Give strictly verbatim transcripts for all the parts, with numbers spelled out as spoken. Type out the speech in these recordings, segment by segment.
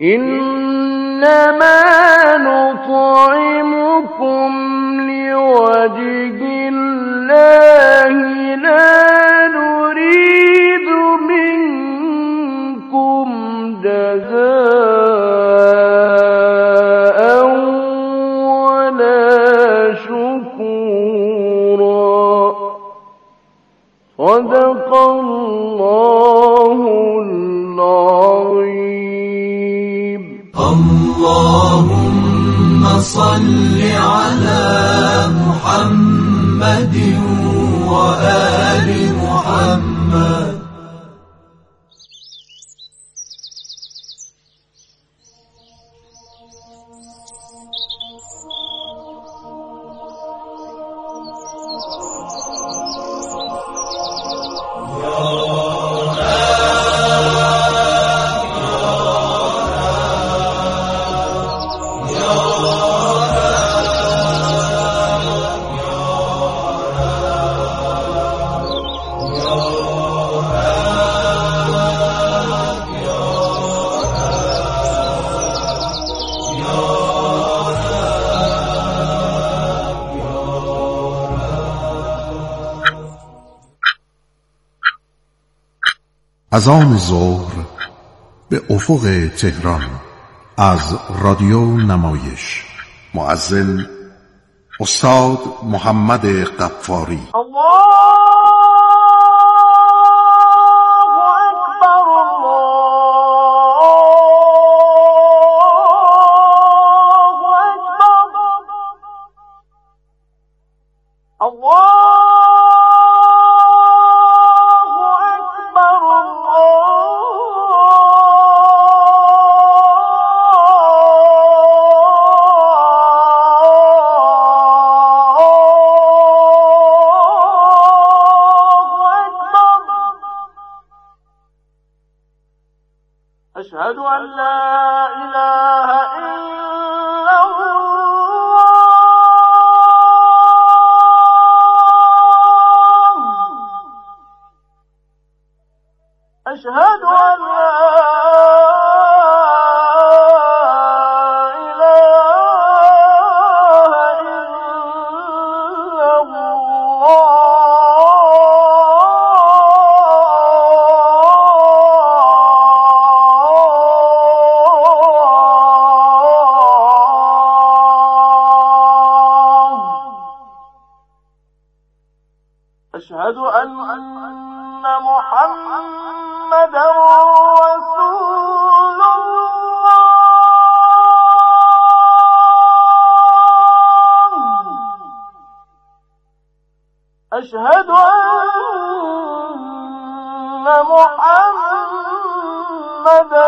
إنما نطعمكم لوجه الله لا نريد منكم جزاء ولا شكورا. صدق الله العظيم. اللهم صل على محمد وآل محمد. اذان ظهر به افق تهران از رادیو نمایش. مؤذن استاد محمد غفاری. أشهد أن لا إله إلا الله. أشهد أن لا أشهد أن محمدا رسول الله. أشهد أن محمدا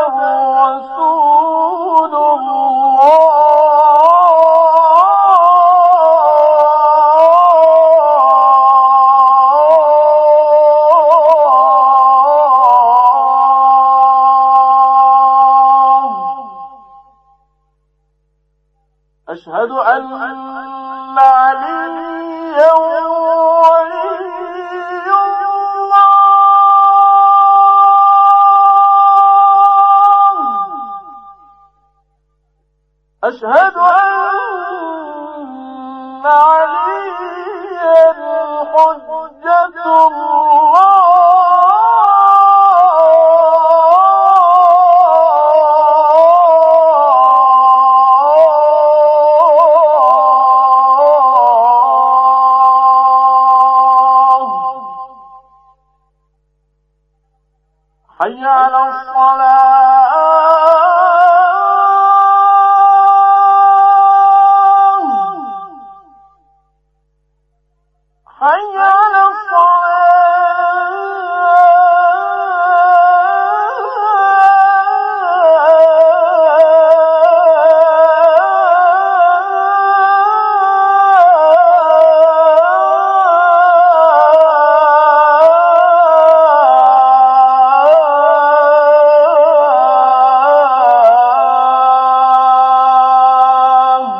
رسول الله. أشهد أن عليا ولي الله. أشهد أن عليا حجة الله. حي على الصلاة. حي على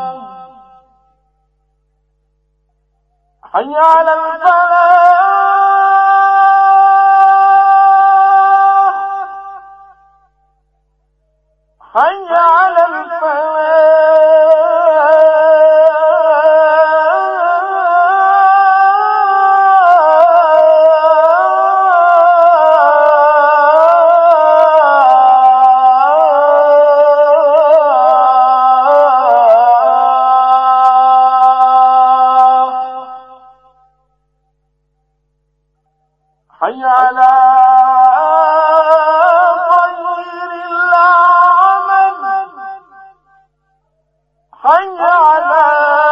حي على الفلاح. حي على خير العمل حي على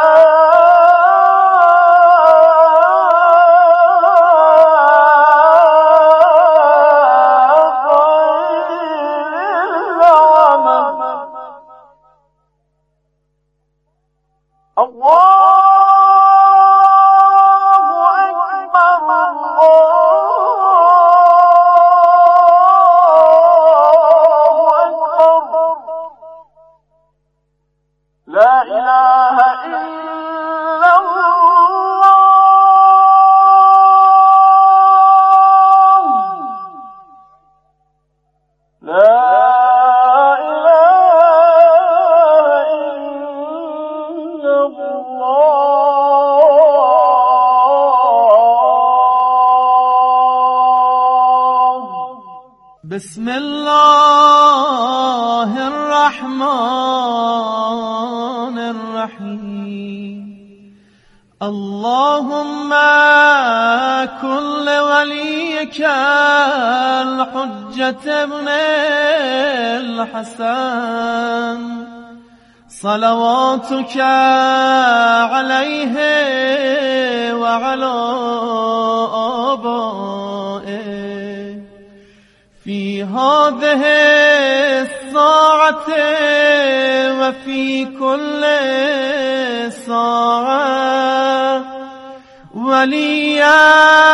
بسم الله الرحمن الرحيم اللهم كن لوليك الحجة ابن الحسن صلواتك عليه وعلى آبائه في هذه الساعة وفي كل ساعة وليا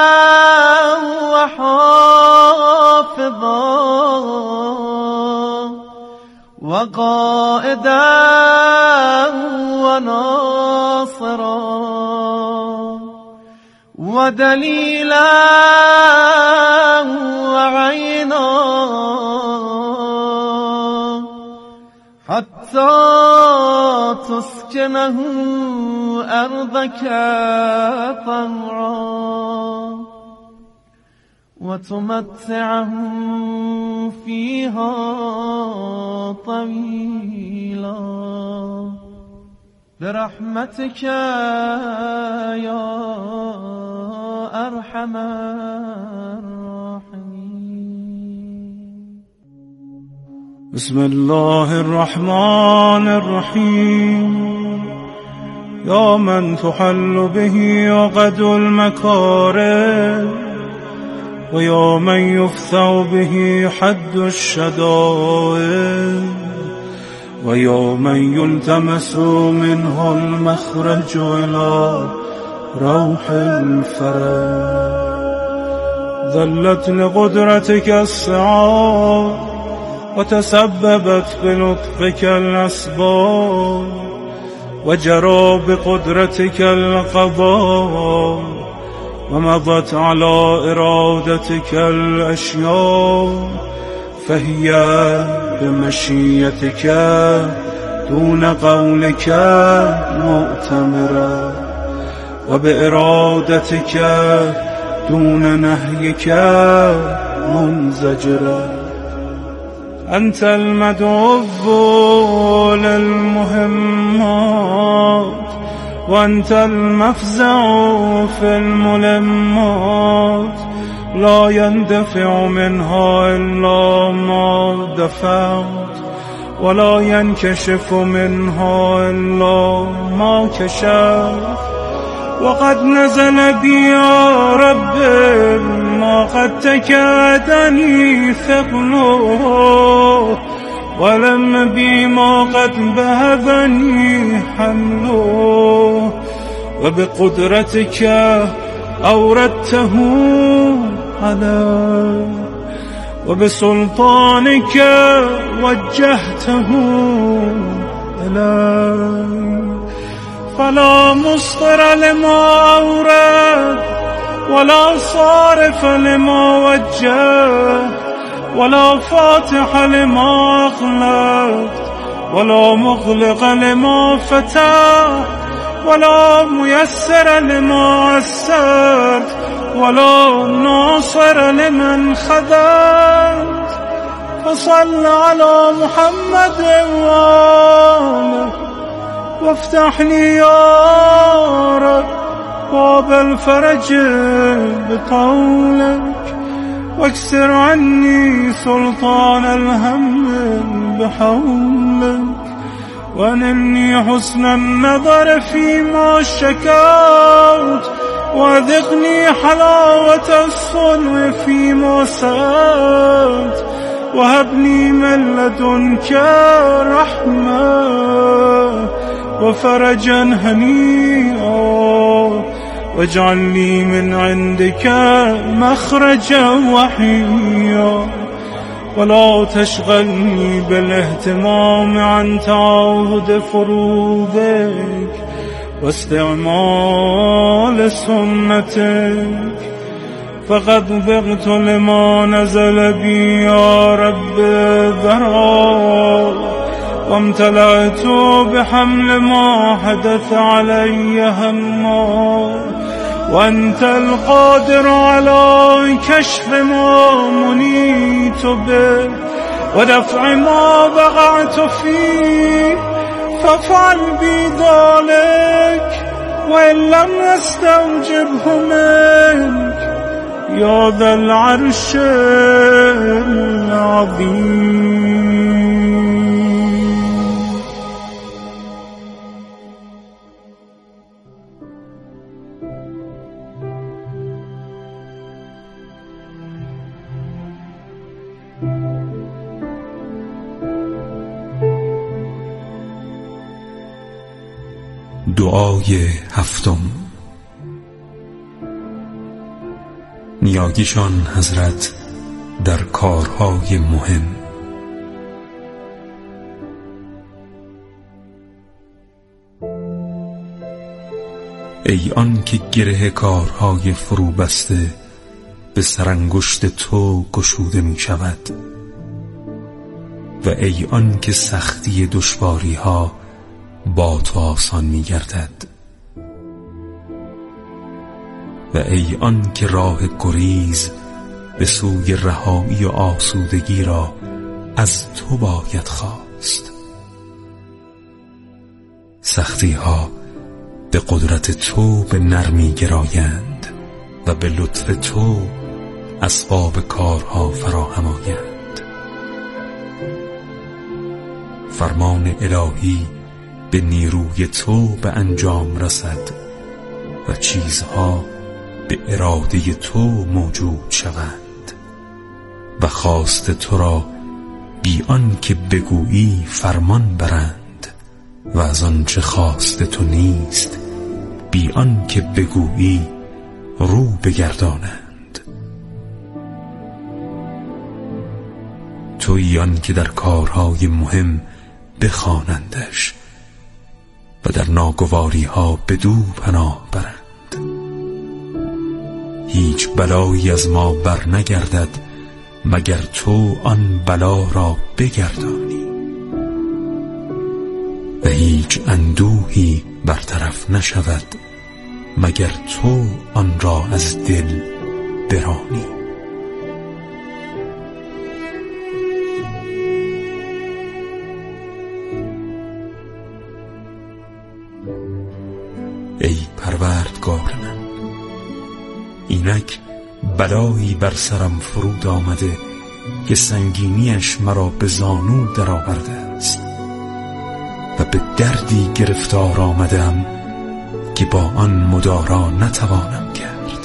وحافظا وقائدا وناصرا ودليلا وعينا حتى تسكنه أرضك طوعا وتمتعه فيها طويلا برحمتك يا أرحم الراحمين. بسم الله الرحمن الرحيم. يا من تحل به عقد المكاره ويا من يفثع به حد الشدائد ويا من يلتمس منه المخرج إلى روح الفرج. ذلت لقدرتك السعاد وتسببت بلطفك الأسباب وجرى بقدرتك القضاء ومضت على إرادتك الأشياء فهي بمشيتك دون قولك مؤتمرة وبإرادتك دون نهيك منزجرة. أنت المدعو للمهمات وأنت المفزع في الملمات لا يندفع منها إلا ما دفعت ولا ينكشف منها إلا ما كشفت. وقد نزل بي يا رب ما قد تكادني ثقله ولم بي ما قد بهذني حمله وبقدرتك أوردته علي وبسلطانك وجهته إلي فلا مصدر لما أورد ولا صارف لما وجه ولا فاتح لما أغلقت ولا مغلق لما فتح ولا ميسر لما عسرت ولا ناصر لمن خذلت. فصل على محمد وآله وافتح لي يا رب باب الفرج بقولك واكسر عني سلطان الهم بحولك وانمني حسن النظر فيما شكوت وذقني حلاوة الصنع فيما سألت وهبني من لدنك رحمة وفرجا هنيئا واجعل لي من عندك مخرجا وحيا ولا تشغلني بالاهتمام عن تعاهد فروضك واستعمال سنتك فقد ضغط لما نزل بي يا رب ذرا وامتلأت بحمل ما حدث علي هما وأنت القادر على كشف ما منيت به ودفع ما وقعت فيه فافعل بي ذلك وإن لم نستوجبه منك يا ذا العرش العظيم. دعای هفتم. نیاییشان حضرت در کارهای مهم. ای آن که گره کارهای فرو بسته به سرانگشت تو گشوده می شود و ای آن که سختی دشواری ها با تو آسان می گردد و ای آن که راه گریز به سوی رهایی و آسودگی را از تو باید خواست. سختی ها به قدرت تو به نرمی گرایند و به لطف تو اسباب کارها فراهم آیند. فرمان الهی به نیروی تو به انجام رسد و چیزها به اراده تو موجود شوند و خواست تو را بی آن که بگویی فرمان برند و از آنچه خواست تو نیست بی آن که بگویی رو بگردانند. تویی آن که در کارهای مهم بخوانندش و در ناگواری ها بدو پناه برند. هیچ بلایی از ما بر نگردد مگر تو آن بلا را بگردانی و هیچ اندوهی برطرف نشود مگر تو آن را از دل برانی. ای پروردگار من، اینک بلایی بر سرم فرود آمده که سنگینیش مرا به زانو در آورده است و به دردی گرفتار آمدم که با آن مدارا نتوانم کرد.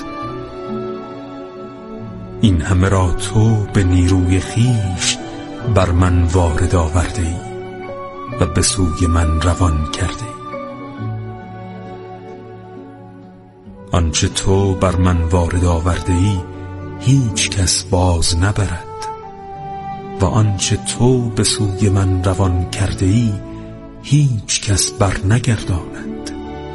این همه را تو به نیروی خیش بر من وارد آورده ای و به سوی من روان کرده ای. آنچه تو بر من وارد آورده ای هیچ کس باز نبرد و آنچه تو به سوی من روان کرده ای هیچ کس بر نگرداند.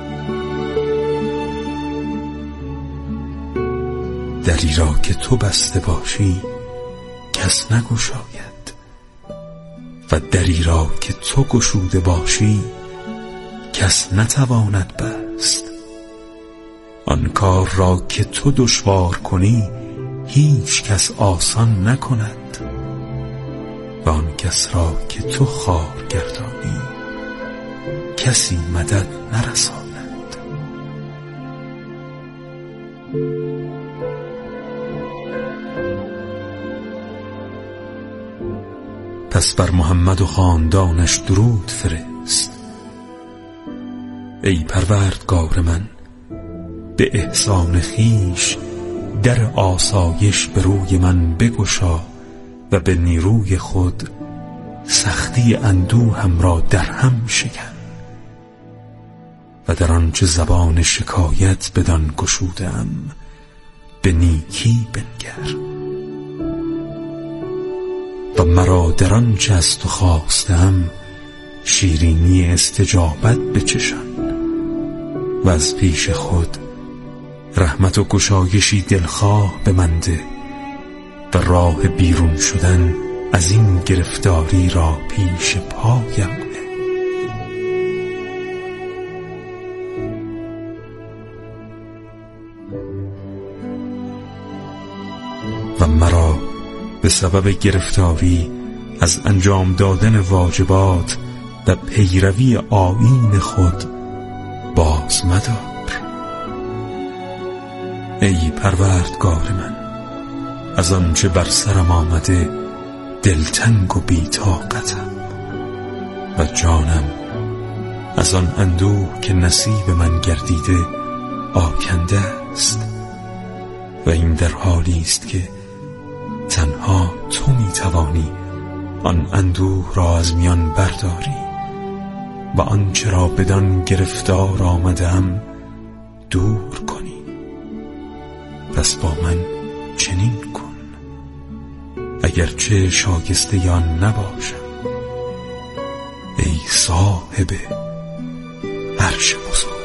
دری را که تو بسته باشی کس نگشاید و دری را که تو گشوده باشی کس نتواند بست. آن کار را که تو دشوار کنی هیچ کس آسان نکند و آن کس را که تو خوار گردانی کسی مدد نرساند. پس بر محمد و خاندانش درود فرست. ای پروردگار من، به احسان خویش در آسایش به روی من بگشا و به نیروی خود سختی اندوهم را در هم شکن و در آنچه زبان شکایت بدان گشودم به نیکی بنگر و مرا در آنچه از تو خواستم شیرینی استجابت بچشان و از پیش خود رحمت و گشایشی دلخواه به من ده و راه بیرون شدن از این گرفتاری را پیش پایم نه. و مرا به سبب گرفتاری از انجام دادن واجبات و پیروی آیین خود باز مدار. ای پروردگار من، از آنچه بر سرم آمده دلتنگ و بی‌طاقتم و جانم از آن اندوه که نصیب من گردیده آکنده است و این در حالی است که تنها تو می توانی آن اندوه را از میان برداری و آنچه را بدان گرفتار آمدم دور کنی. پس با من چنین کن اگرچه شایسته یا نباشم، ای صاحب عرش بزرگ.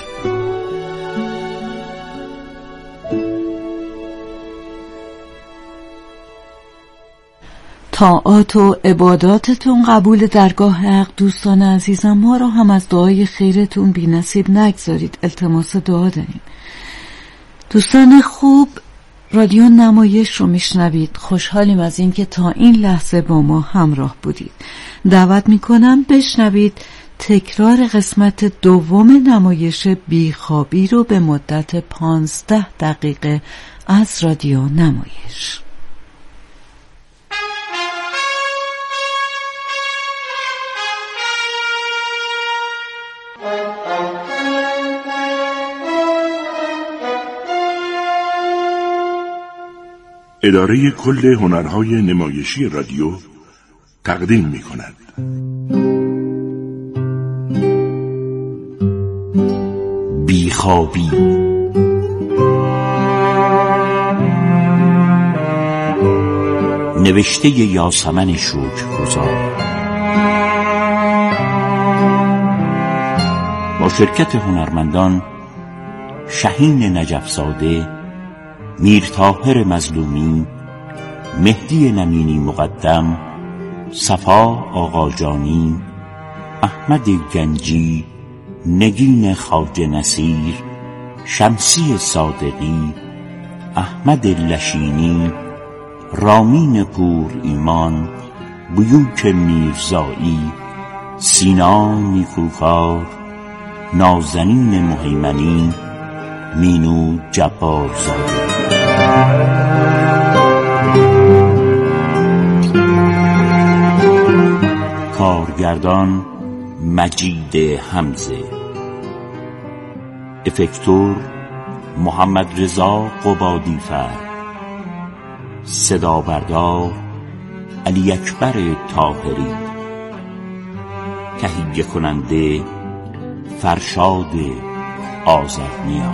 طاعات و عباداتتون قبول درگاه حق. دوستان عزیزم، ما رو هم از دعای خیرتون بی نصیب نگذارید، التماس دعا داریم. دوستان خوب، رادیو نمایش رو میشنوید. خوشحالیم از این که تا این لحظه با ما همراه بودید. دعوت میکنم بشنوید تکرار قسمت دوم نمایش بیخوابی رو به مدت پانزده دقیقه از رادیو نمایش. اداره کل هنرهای نمایشی رادیو تقدیم می کند. بیخوابی. نوشته یاسمن شکرگزار با شرکت هنرمندان شهین نجفزاده، میرطاهر مظلومی، مهدی نمینی مقدم، صفا آقاجانی، احمد گنجی، نگین خواجه نصیر، شمسی صادقی، احمد لشینی، رامین پور ایمان، بیوک میرزایی، سینا نیکوکار، نازنین مهیمنی، مینو جبارزاده. کارگردان مجید حمزه، افکتور محمد رضا قبادیفر، صدا بردار علی اکبر طاهری، تهیه کننده فرشاد آذرنیا.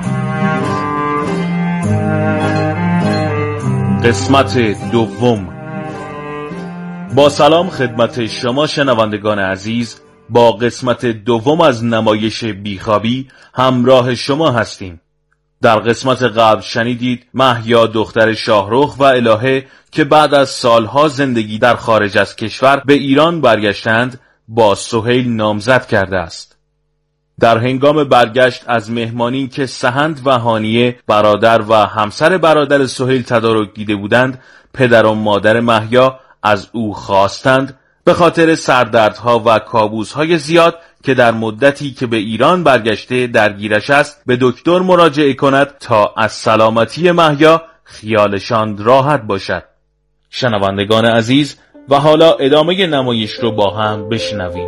قسمت دوم. با سلام خدمت شما شنوندگان عزیز، با قسمت دوم از نمایش بیخوابی همراه شما هستیم. در قسمت قبل شنیدید مهیا دختر شاهرخ و الهه که بعد از سالها زندگی در خارج از کشور به ایران برگشتند با سهیل نامزد کرده است. در هنگام برگشت از مهمانی که سهند و هانیه برادر و همسر برادر سهیل تدارک دیده بودند، پدر و مادر مهیا از او خواستند به خاطر سردردها و کابوس‌های زیاد که در مدتی که به ایران برگشته درگیرش است به دکتر مراجعه کند تا از سلامتی مهیا خیالشان راحت باشد. شنوندگان عزیز، و حالا ادامه نمایش رو با هم بشنویم.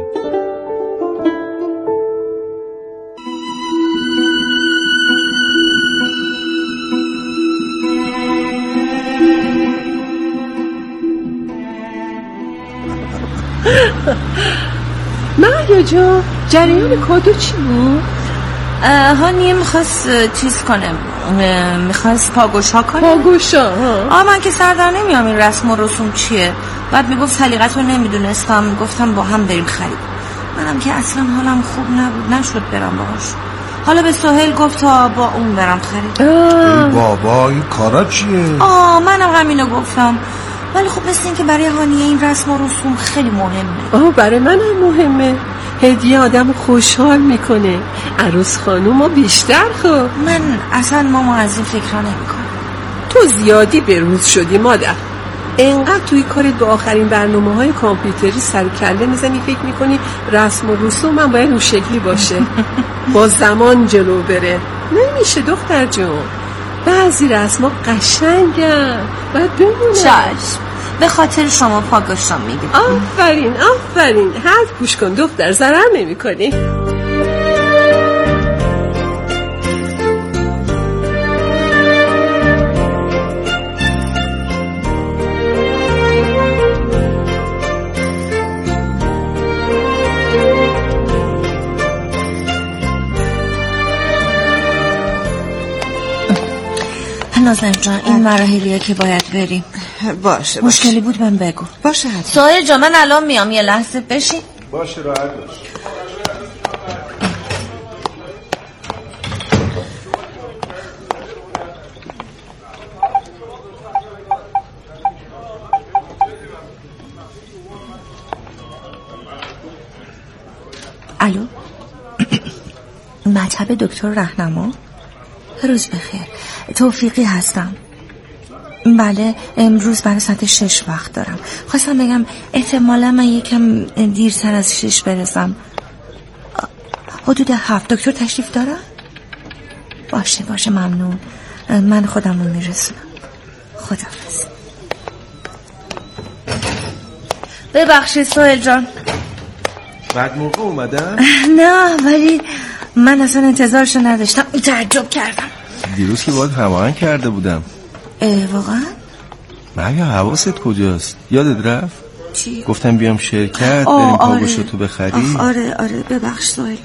مهیا جان، جریان کادو چی بود؟ هانیه میخواست چیز کنه، میخواست پاگوشا کنه. پاگوشا ها؟ آه من که سر در نمیام این رسم و رسوم چیه. بعد میگفت سلیقت رو نمیدونستم، گفتم با هم بریم خرید. منم که اصلا حالم خوب نبود، نشد برم باهاش. حالا به سهیل گفت تا با اون برم خرید. ای بابا این کارا چیه؟ آه منم همینو گفتم، ولی خب مثل این که برای هانیه این رسم و رسوم خیلی مهمه. آه برای من هم مهمه. هدیه آدم خوشحال میکنه. عروس خانومو بیشتر خب. من اصلا ماما از این فکر نمی کنم. تو زیادی بروز شدی مادر. انقدر توی کارت به آخرین برنامه های کامپیوتری سر کله میزنی، فکر میکنی رسم و رسوم هم باید اون شکلی باشه. با زمان جلو بره. نمیشه دختر جون. بعضی رسما قشنگن، باید بمونه. چشم، به خاطر شما پاگوشا میگم. آفرین آفرین، حرف گوش کن دختر، ضرر نمی کنی. نازن جان این مراحلیه که باید بریم. باشه مشکلی بود من بگو. باشه حتما. سهیل جان من الان میام، یه لحظه بشین. باشه راحت باش. الو مطب دکتر رهنما؟ روز بخیر، توفیقی هستم. بله امروز برای ساعت شش وقت دارم. خواستم بگم احتمالا من یکم دیرتر از شش برسم. حدود هفت. دکتر تشریف دارم؟ باشه باشه ممنون، من خودم رو میرسونم. خداحافظ. ببخشید سهیل جان. بعد موقع اومدن؟ نه ولی من اصلا انتظارشو نداشتم، تعجب کردم. دیروز که باید هماهنگ کرده بودم. واقعا؟ مهیا حواست کجاست؟ یادت رفت؟ چی؟ گفتم بیام شرکت بریم پاگوشو تو بخری. آره آره ببخش سهیل،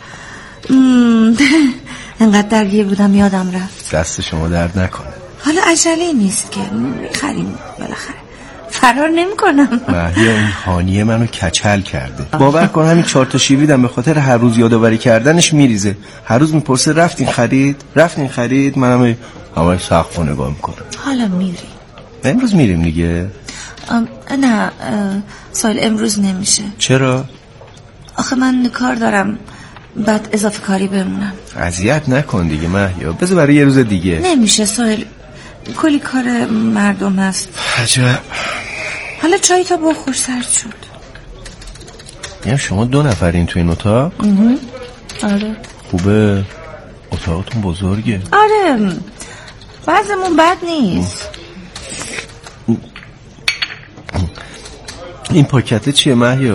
انقدر درگیر بودم یادم رفت. دست شما درد نکنه. حالا عجله نیست که میخریم بالاخره، فرار نمی کنم. مهیا این هانیه منو کچل کرده. باور کن همین چهار تا شیویدم به خاطر هر روز یادآوری کردنش میریزه. هر روز میپرسه رفتین خرید؟ رفتین خرید؟ منم همه سقفو نگاه میکنم. حالا میری؟ امروز میریم دیگه. نه سهیل امروز نمیشه. چرا؟ آخه من کار دارم، بعد اضافه کاری بمونم. اذیت نکن دیگه مهیا، بذار برای یه روز دیگه. نمیشه سهیل، کلی کار مردم هست. عجب. حالا چای تا بخور، سرد شد. یعنی شما دو نفرین تو این اتاق؟ آره. خوبه؟ اتاقتون بزرگه؟ آره بعضمون بد نیست. این پاکته چیه مهیا؟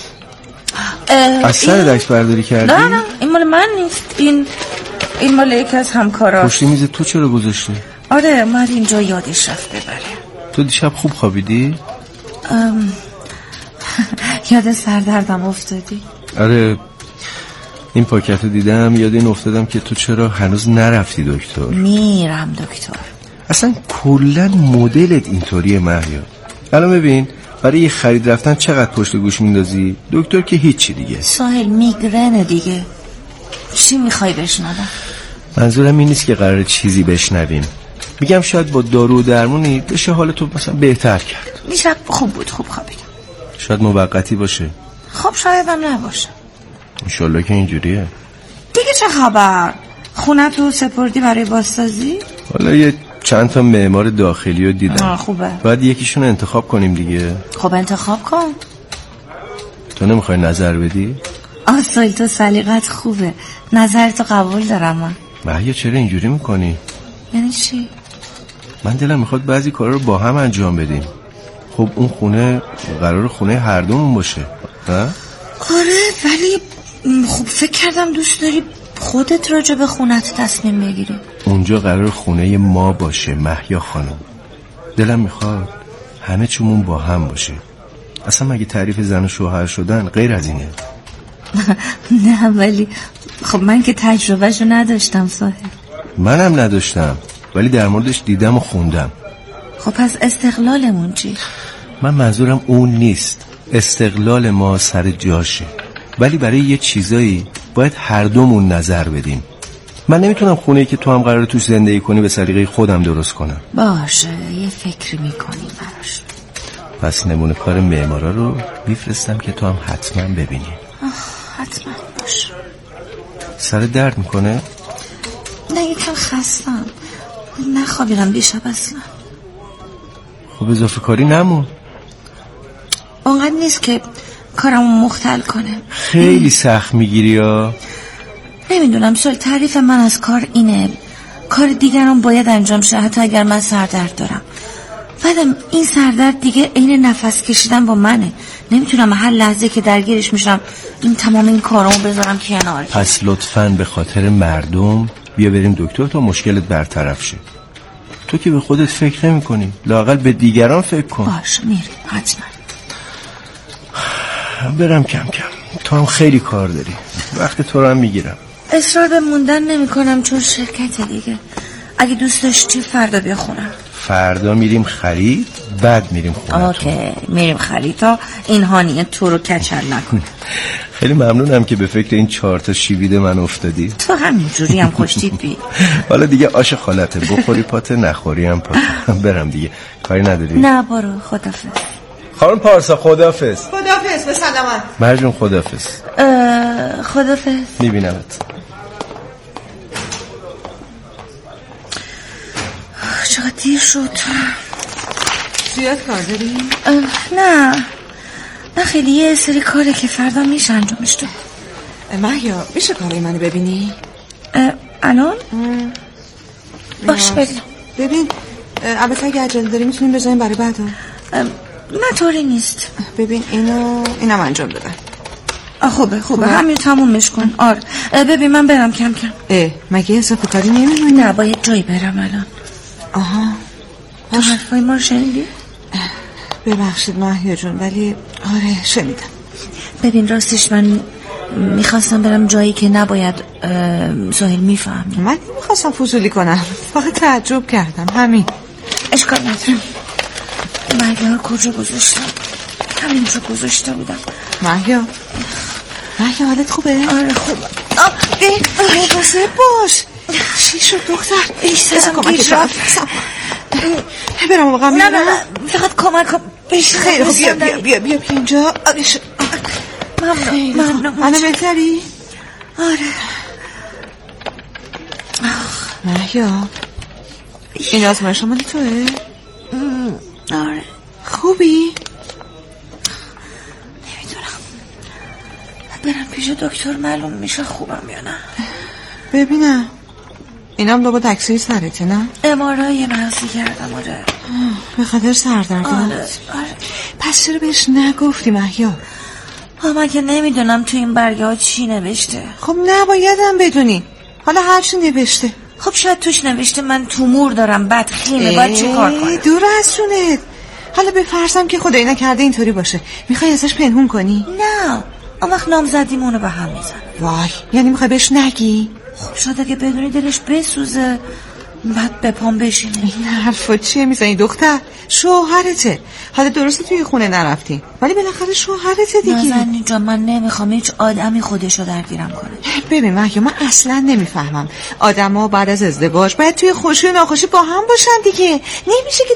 از سر دکس برداری کردی؟ نه نه این مال من نیست، این این مال یکی از همکاراست. پشت میز تو چرا گذاشتی؟ آره من اینجا یادش رفت ببره. تو دیشب خوب خوابیدی؟ ام... یاد سردردم افتادی؟ آره این پاکت رو دیدم یاد این افتادم که تو چرا هنوز نرفتی دکتر. میرم دکتر. اصلا کلا مدلت اینطوریه مهیا. الان ببین برای یه خرید رفتن چقدر پشت گوش میندازی، دکتر که هیچی دیگه. ساحل میگرنه دیگه. چی میخوای بشنوم؟ منظورم این نیست که قراره چیزی بشنویم، میگم شاید با دارو و درمونی بشه حال تو مثلا بهتر کرد. دیشب خوب بود، خوب خوابیدم. شاید موقتی باشه. خب شاید هم نباشه. انشالله که اینجوریه. دیگه چه خبر؟ خونه تو سپردی برای بازسازی؟ حالا یه چند تا معمار داخلی رو دیدم. خوبه. باید یکیشون انتخاب کنیم دیگه. خب انتخاب کن. تو نمیخوای نظر بدی؟ آسایل تو سلیقت خوبه، نظرتو قبول دارم من. مهیا چرا اینجوری میکنی؟ یعنی چی؟ من دلم میخواد بعضی کارا رو با هم انجام بدیم. خب اون خونه قرار خونه هر دومون باشه نه؟ آره ولی خب فکر کردم دوست داری خودت راجع به خونت تصمیم بگیری. اونجا قرار خونه ما باشه مهیا خانم. دلم میخواد همه چیمون با هم باشه. اصلا مگه تعریف زن و شوهر شدن غیر از اینه؟ نه ولی خب من که تجربهشو نداشتم ساحل. منم نداشتم ولی در موردش دیدم و خوندم. خب پس استقلالمون چی؟ من منظورم اون نیست. استقلال ما سر جاشه ولی برای یه چیزایی باید هر دومون نظر بدیم. من نمیتونم خونه‌ای که تو هم قراره توش زندگی کنی به سلیقه خودم درست کنم. باشه یه فکری میکنیم براش. پس نمونه کار معمارا رو میفرستم که تو هم حتما ببینی. حتما باش. سر درد میکنه؟ نه یکم خستم نخوابیدم دیشب اصلا. خب اضافه کاری نمون. اونقدر نیست که کارمو مختل کنه. خیلی سخت میگیری یا؟ نمیدونم سوال تعریف من از کار اینه کار دیگران باید انجام شه حتی اگر من سردرد دارم. بعدم این سردرد دیگه عین نفس کشیدن با منه. نمیتونم هر لحظه که درگیرش میشم این تمام این کارامو بذارم کنار. پس لطفاً به خاطر مردم بیا بریم دکتر تا مشکلت برطرف شه. تو که به خودت فکر نمی کنی لااقل به دیگران فکر کن. باش میریم حتما. برم کم کم تو هم خیلی کار داری وقت تو رو هم میگیرم. اصرار به موندن نمی کنم چون شرکت دیگه. اگه دوست داشتی فردا بیا خونم. فردا میریم خرید بعد میریم خونه. اوکی میریم خرید تا این هانیه تو رو کچل نکن. خیلی ممنونم که به فکر این چهار تا شیویده من افتادی. تو همینجوری هم خوش تیپی. حالا دیگه آش خالته بخوری پاته نخوری هم پاته. برم دیگه کاری نداری؟ نه برو خدافظ. خانم پارسا خدافظ. خدافظ به سلامت. مرجون خدافظ. خدافظ. میبینمت. چقدر دیر شد. زیاد کار داری؟ نه نه خیلی یه سری کاره که فردا میشه انجامش داد. مهیا میشه کاری منو ببینی؟ الان؟ باش بریم. ببین البته اگه عجله داری میتونیم بذاریم برای بعدا. نه طوری نیست. ببین اینو اینم انجام بدم. خوبه خوبه همین تمومش کن. آره ببین من برم کم کم. اه مگه اضافه کاری نمی‌کنی؟ نه باید جایی برم الان. آها تو حرفای ما رو شنیدی؟ ببخشید مهیا جون ولی آره شنیدم. ببین راستش من میخواستم برم جایی که نباید ساحل میفهمی. من میخواستم فضولی کنم فقط تعجب کردم همین. اشکال ندارم. مهیا کجا گذاشتم؟ همینجا گذاشته بودم. مهیا مهیا حالت خوبه؟ آره خوبه. مواظب باش. چی شد دختر؟ ایستادم کمک شد. برم واقعا نه نه فقط کمک کن. خیلی خوب بیا بیا بیا بیا اینجا. ممنون ممنون. الان بهتری؟ آره. مهیا این آزمایش مال توه؟ آره. خوبی؟ نمیدونم برم پیش دکتر معلوم میشه خوبم یا نه. ببینم اینم لابا تکسیر سرته نه؟ امارای مغزی کردم. آره به خاطر سردرد. آره آره. پس چرا بهش نگفتی مهیا؟ من که نمیدونم تو این برگه ها چی نوشته. خب نبایدم بدونی. حالا هر چی نوشته. خب شاید توش نوشته من تومور دارم بدخیمه باید چه کار کنم؟ دور از جونت. حالا بفرضم که خدایی نکرده اینطوری باشه میخوای ازش پنهون کنی؟ نه اون وقت نامزدیمونو به هم میزن. وای یعنی میخوای بهش نگی؟ خب شاید اگه بدونی دلش بسوزه بعد به پام بشینه. این حرفا چیه میزنی دختر؟ شوهرته. حالا درسته توی خونه نرفتی ولی بالاخره شوهرته دیگه. نازنین جان من نمیخوام هیچ آدمی خودشو درگیرم کنه. ببین مهیا من اصلا نمیفهمم آدما بعد از ازدواج باید توی خوشی و ناخوشی با هم باشن دیگه. نمیشه که